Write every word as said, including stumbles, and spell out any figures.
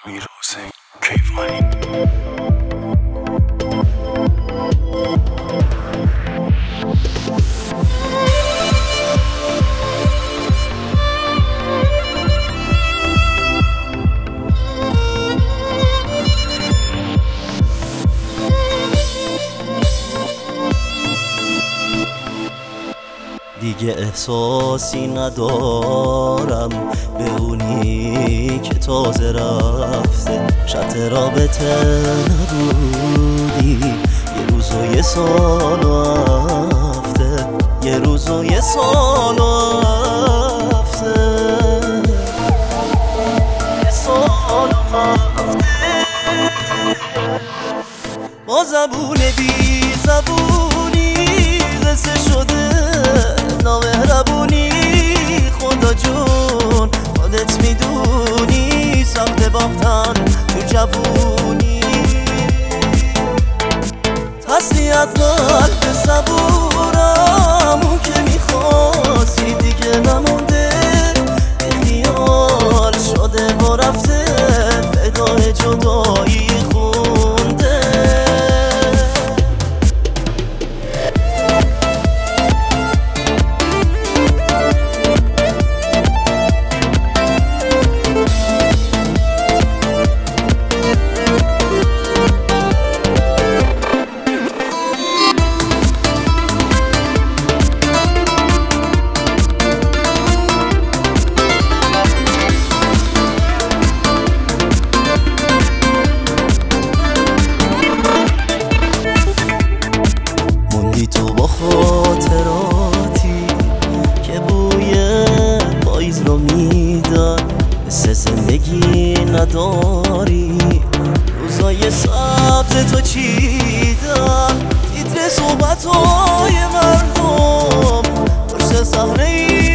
امیر حسین کیوانی. دیگه احساسی ندارم به اونی که تازه رفته. شرط رابطه نبودی یه روز و یه سال و هفته، یه روز و یه سال و هفته، یه سال و هفته. با زبون بی زبونی قصه شده نامهربونی. خدا جون خودت میدونی سخت باختن تو جوونی. تسلیت قلب صبورم اون که میخواستی دیگه نمونده. بیخیال شده و رفته فدای جدایی خونده. تو با خاطراتی که بوی پاییز رو میدن، حس زندگی نداری. روزای سبز تو چیدن تیتر صحبت‌های مردم پشت صحنه